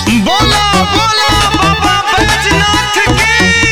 बोला बोला बाबा बैजनाथ की।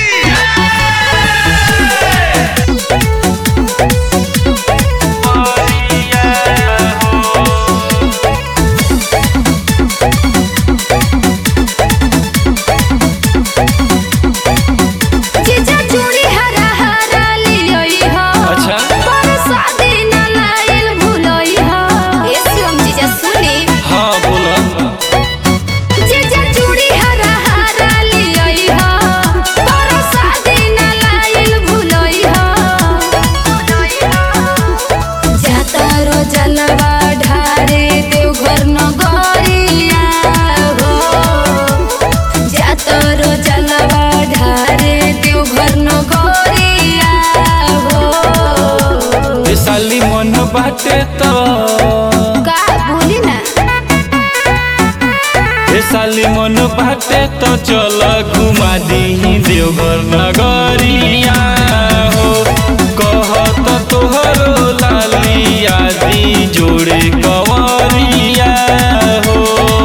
साली मन बाटे तो का बोली ना। साली मन बाटे तो चल घुमा दी देवघर नगरिया हो। कहत तोहरो लालिया दी जोड़े कंवरिया हो।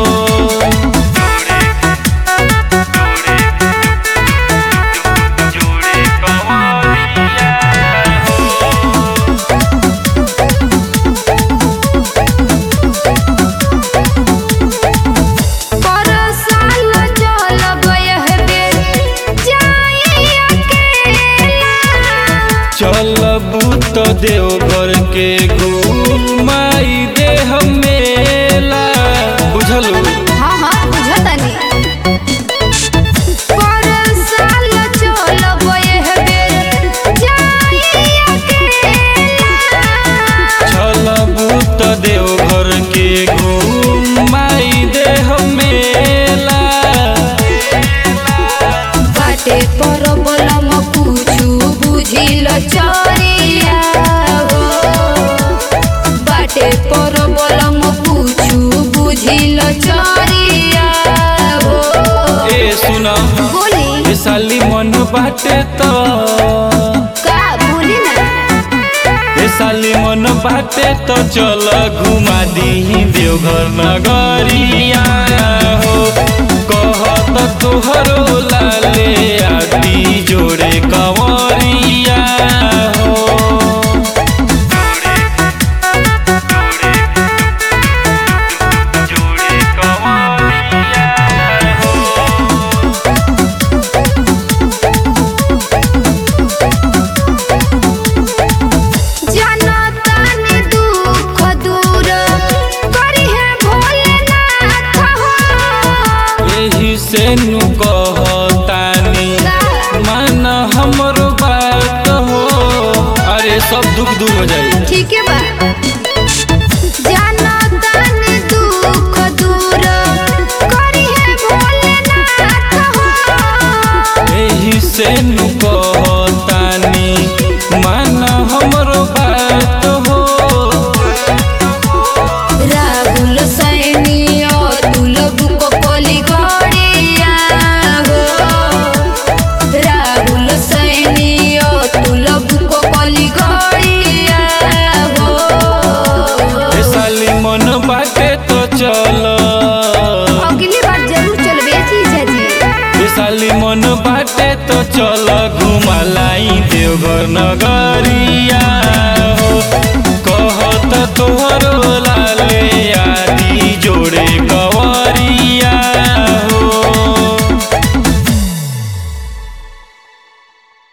चलबू तो देवघर के घुमाई दे मेला। बुझलू? हाँ हाँ बुझतनी। पर साल चलब एह बेर जाई अकेला। चलबू तो देवघर के घुमाई दे मेला। बाटे पर बलम कुछु बुझिल चोरिया हो। बाटे पर बलम कुछु बुझिल चोरिया हो। ए सुना बोली साली मन बाटे तो का बोली ना। साली मन बाटे तो चल घुमा दी देवघर नगरिया हो। कहत तोहरो लाले आदि जोड़े कंवरिया हो। से नु कहतानी मान हमरो बात हो। अरे सब दुख दूर हो जाई। ठीक है बा। जानतानी दुख दूर करी है भोलेनाथ हो। एही से नु कहतानी मान हमरो बात हो। राहुल सैनी अतुल बुक कोली गड़िया हो। राहुल सैनी अतुल बुक कोली गड़िया हो। साली मन बाटे तो चल। अगली बार जरूर चलबे जीजा जी। साली मन बाटे तो चल घुमा लाई देवघर नगरिया हो। कहत तोहर